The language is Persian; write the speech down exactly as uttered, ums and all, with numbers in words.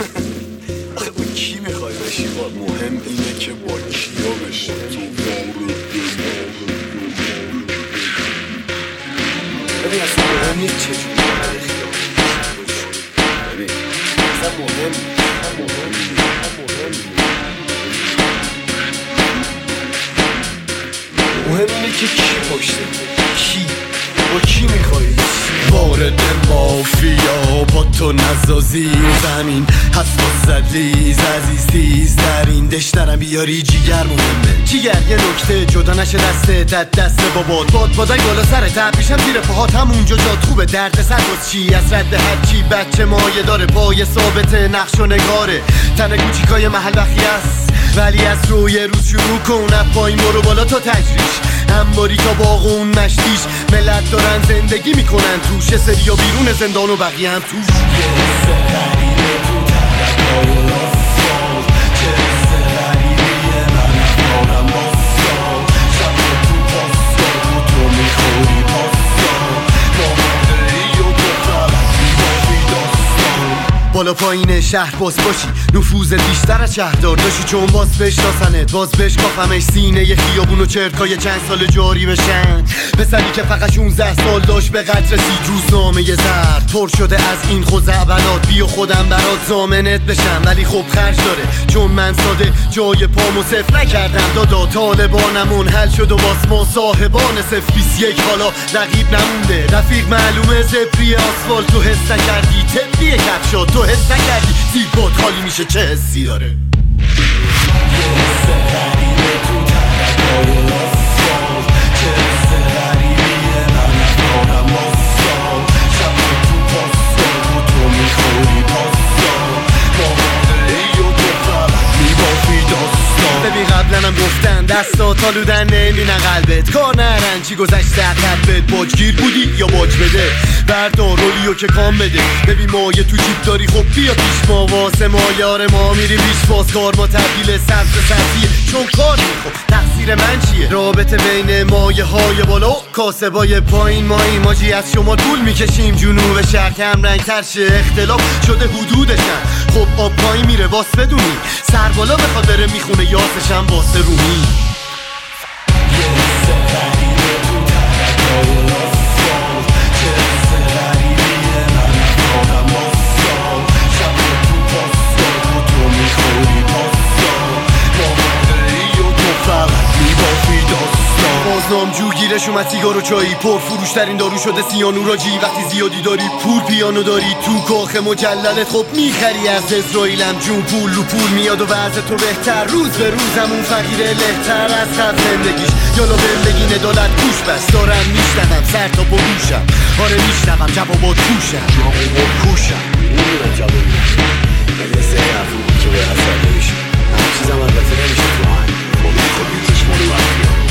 آخه با کی میخوای بشی؟ مهم اینه که با کیا بشی. تو ببین اصلا مهم نیست چجوری برای خیام ببین اصلا مهم مهم مهم اینه که کی پشته، کی با کی میخوایی. وارد مافیا با تو نزازی زمین هست با زدلیز عزیز تیز در این دشترم بیاری جیگر مهمه. جیگر یه نکته جدا نشه دسته دد دست بابات باد بادای بالا سر تبریشم زیر پاهات همونجا جات خوبه. درد سر باز چی از رد هرچی بچه مایه داره پای ثابت نقش و نگاره. تنه کوچیکای محل بخی است ولی از روی روز شروع کن از پایین برو بالا تا تجریش. انباری تا باغون مشتیش ملت دارن زندگی میکنن توش. سری و بیرون زندان و بقیه هم توش. یه حس غریبه تو ترکای راستال چه حس غریبیه من افکارم باستال شب تو پاستال و تو میخوری پاستال نامدهی و تو فقط میبافی داستان. بالا پایین شهر باز باشی نفوذ بیشتر از شهردار داشتی چون باز بشناسنت باز بشکافمش سینه ی خیابون و چرکای چند سال جاری بشن. پسری که فقط شونزده سال داشت به قدر رسید روزنامه ی زرد پر شده از این خزعبلات. بیا خودم برات ضامنت بشم ولی خب خرج داره چون من ساده جای پامو صفر نکردم دادا. طالبانمون حل شد و باز ما صاحبان صفر بیست یک حالا رقیب نمونده. رفیق معلومه زبری آسفالت تو حس نکردی تبلی کفشات تو حس نکردی زیبات خالی میشه چه حسی داره. یه حس غریبه تو ترکای آسفالت چه حس غریبیه من افکارم باستال شب تو پاستال و تو میخوری پاستال نامدهی و تو فقط میبافی داستان. ببین قبلنم گفتن دستات آلودن نمیبینن قلبت کار نرن چی گذشته قلبت باجگیر بودی یا باج بده بردار رولیو که کام بده. ببین مایه تو جیب داری خب بیا پیش ما واسه ما یار ما میری پیش باز کار ما تبدیل سبز سبزیه چون کار میخوب تقصیر من چیه. رابطه بین مایه های بالا و کاسبای پایین ما ایماجی از شما طول میکشیم جنوب شرق هم رنگ تر شه اختلاف شده حدودشن. خب آب پایین میره باس بدونی سر بالا بخواد بره میخونه یاسشم واسه رومی. یه حس غریبه تو ترکای آسفالت چه حس غریبیه من افکارم باستال شب تو پاستال و تو میخوری پاستال نامدهی و تو فقط میبافی داستان. بازنام جو گیرش اومد سیگار و چایی پر فروشترین دارو شده سیانوراجی. وقتی زیادی داری پول پیانو داری تو کاخ مجللت خب میخری از اسرائیلم جون پول رو پول میاد و وضع تو بهتر روز به روزمون فقیره لهتر از قبل زندگیش. یالا بندگی ندالت گوش بس دارم میشنوم سر تا بروشم آره میشنوم جوابات کوشم جوابات کوشم نمیدونم جواب ولی یه سه حرفی که به حساب نمیشه همه چیزم البته نمیشه تو هنگ خب خب یه چشمانو برگیم